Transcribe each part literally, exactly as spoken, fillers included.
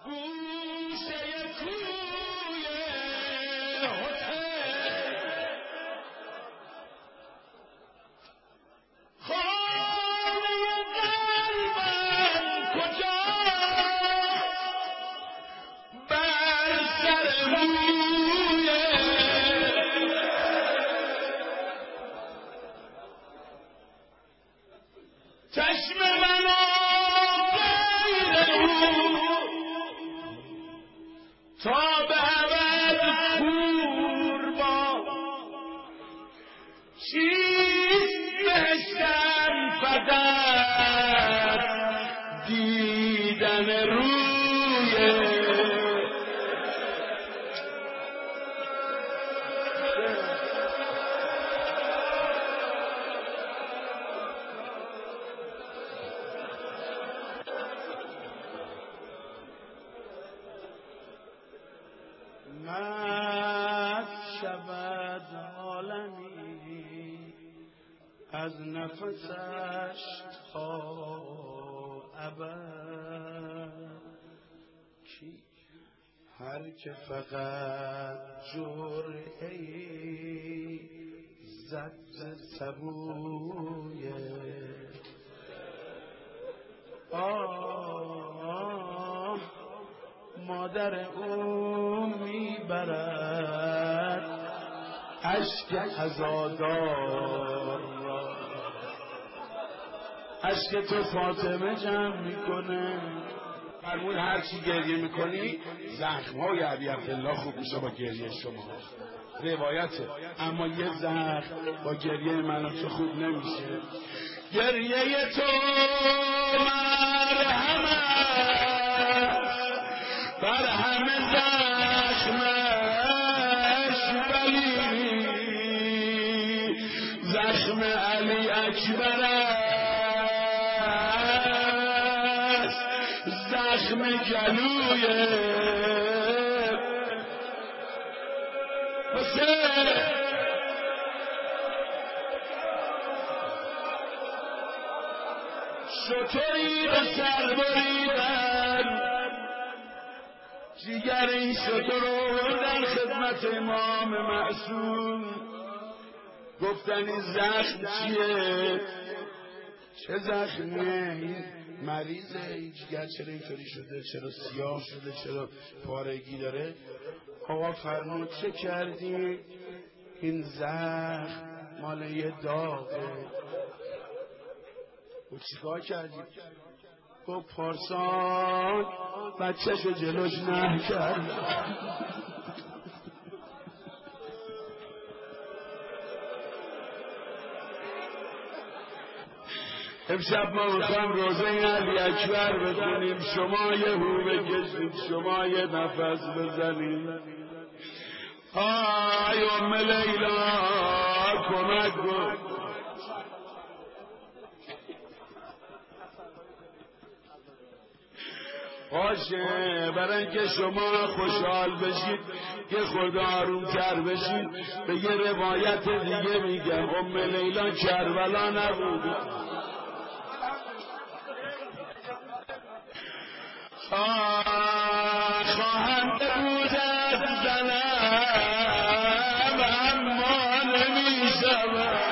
از نفسش تا ابد کی هر که فقط جرعه‌ای زد سبوی آه مادر او میبرد اشک عزادار را، اشک تو فاطمه جمع میکنه. فرمود هر چی گریه میکنی زخم‌های علی عبدالله خوب میشه با گریه شما، روایته. اما یه زخم با گریه من و تو خوب نمیشه. گریه تو مرهم بر همه زخمش، ولی زخم علی اکبر است، زخم گلوی حسین. شطوری به سر بریدن، جیگر این شطور رو در خدمت امام معصوم گفتن این زخم چیه؟ چه زخمیه؟ این مریضه؟ این جیگر چرا اینطوری شده؟ چرا سیاه شده؟ چرا پارگی داره؟ آقا فرمود چه کردی؟ این زخم مال یه داغه. و چیکار کردی؟ گفت پارسان بچه‌شو جلوش نه کرد. امشب ما میخوایم روزه علی اکبر بخونیم، شما یه هو بکشید، شما یه نفس بزنید. آی ام لیلا کمک کن. باشه برای اینکه شما خوشحال بشید یه خورده آرومتر بشید، به یه روایت دیگه میگم ام لیلا کربلا نبود. خواهنده بود از زنم اما نمیشود.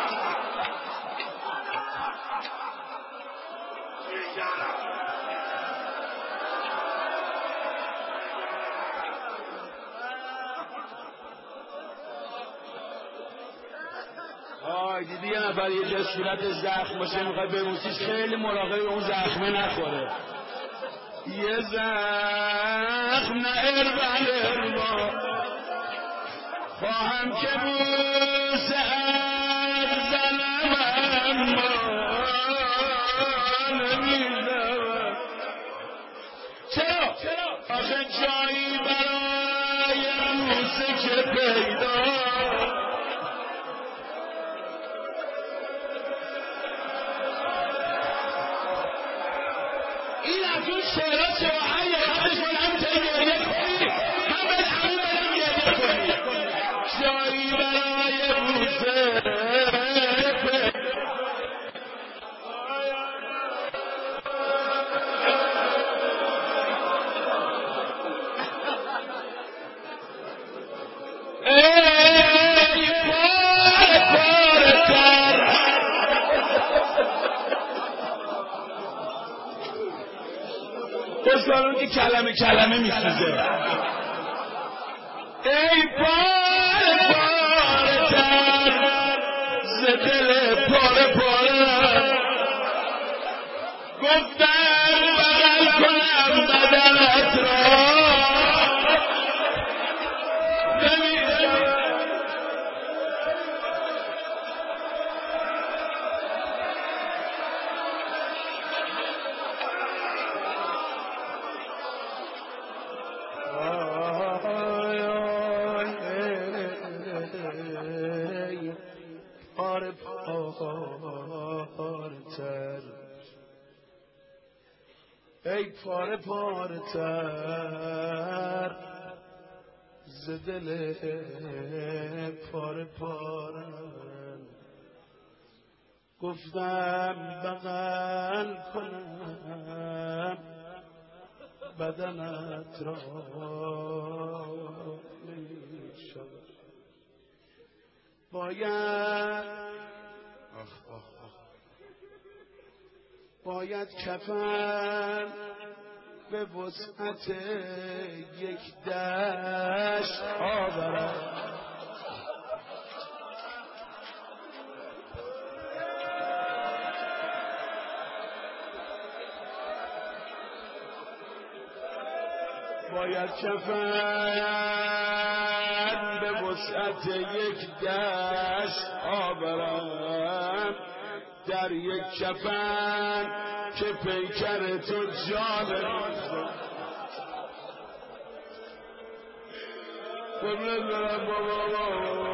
آی دیدی یه نفر یه جا صورت زخم باشه میخوای ببوسیش، خیلی مراقب اون زخمه نخوره. یه زخم نه اربن اربا خواهم که بوسه از زنم اما نمیشود. چرا؟ آخه جایی برای بوسه که پیدا شعرها شعرهای یادش من هم تایی گریه کنی، من به همون برم گریه کنی. جایی برای بوسه خوشحالم که کلمه کلمه میسوزه. ای پاره پاره تر ز دل پاره پاره گفتم بغل کنم بدنت را نمیشم. پاره پاره تر ای پاره پاره تر ز دل پاره پاره گفتم بغل کنم بدنت را نمیشم. باید باید کفن به وسعت یک دشت آورد. باید کفن به وسعت یک دشت آورم، در یک کفن که پیکر تو جان دلم بابا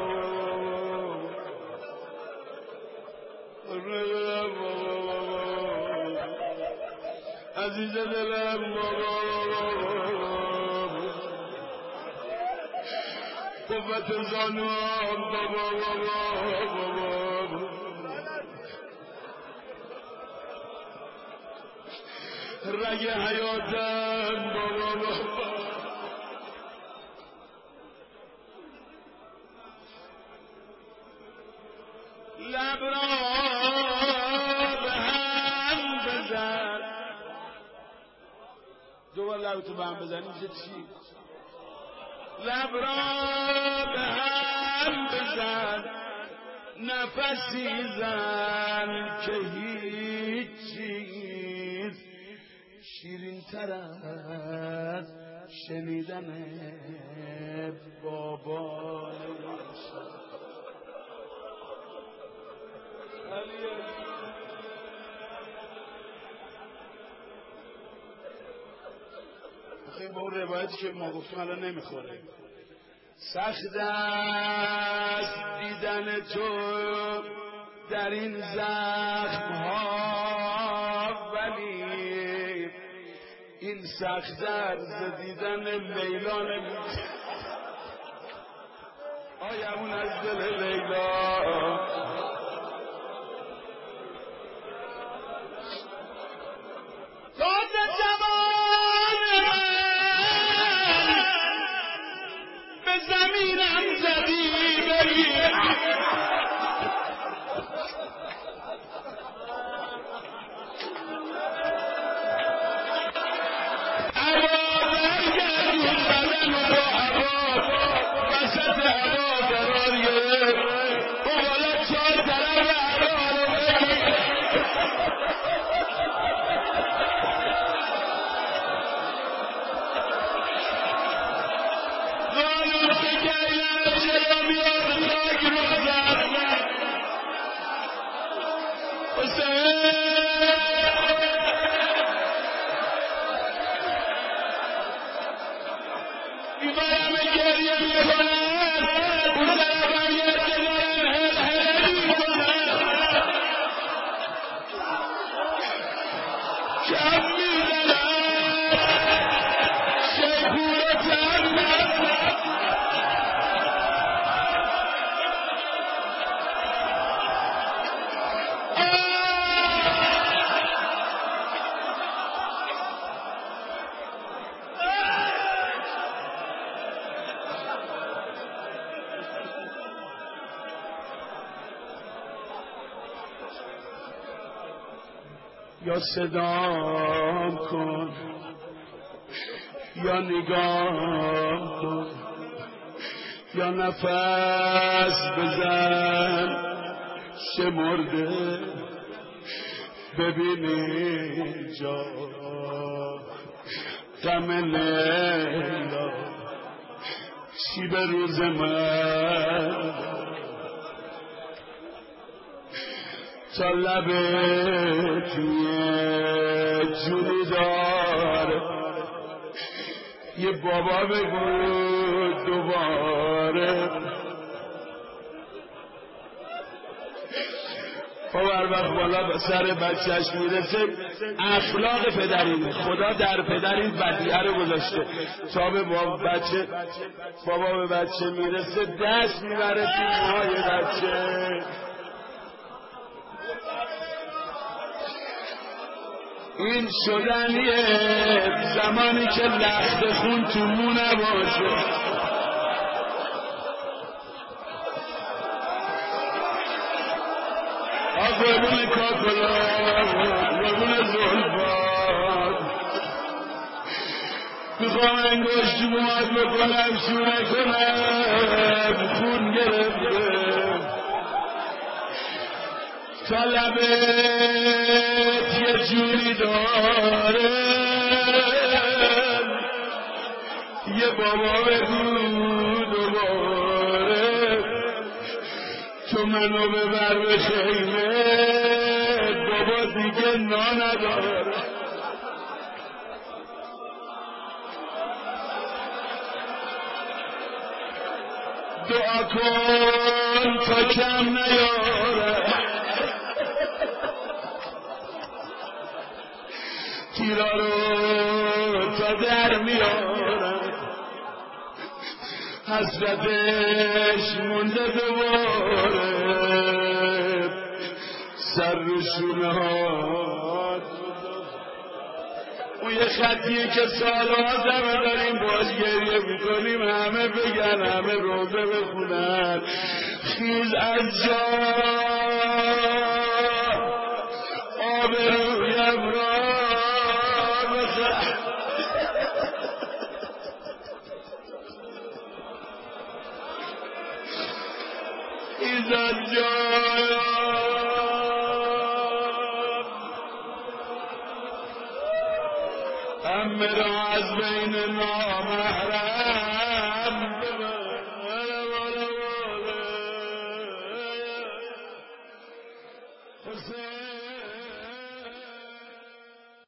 عزیز دلم بابا قوت زانوام بابا بابا بابا رگ حیاتم بابا بابا لب را به هم بزن. دوبار لب تو به هم بزنی میشه چی؟ لب را به هم بزن، نفسی زن که هیچ چیز شیرین تر از شنیدن بابا نمیشه. خیلی با اون روایتی که ما گفتیم الان نمیخوره. سخت است دیدن تو در این زخم ها، ولی این سخت است دیدن لیلا نمیشه. آیمون از دل لیلا تازه جوان به زمینم زدی بگیر هوا برگردون بدن و با هوا وسط هوا قرار گرفت و بالا چهار طرف هوا رو بگیر قانون شکریم چرا میاد خاک رو زد حسین میبرم گریه میکنن اون طرفم یه دارن هل هل میکنن کم میزنن شیخورتم یا صدام کن یا نگاه کن یا نفس بزن شمرده ببینی جا غم لیلا شیب روز من تا لبه توی جونی داره یه بابا بگو دوباره هر وقت بالا به سر بچهش میرسه اخلاق پدرینه. خدا در پدر این بدیه رو گذاشته تا به بابا بچه بابا به بچه میرسه دست میبره تو موهای بچه. این شدنیه زمانی که لخت خون تو مو نباشه. قربون کاکلا قربون زلفات میخوام انگشت موات بکنم شونه کنم خون گرفته تا لبت یه جوری داره یه بابا بگو دوباره تو منو ببر به خیمه بابا دیگه نا نداره. دعا کن تا کم نیاره تیرا رو تا در میاره حسرتش مونده دوباره سر رو شونه ها اون یه خطیه که سالها همه داریم باش گریه میکنیم همه بگن همه روزه بخونن خیز از جا آب رویم را بخن خیز از جا همه را از بین نامحرم ببر.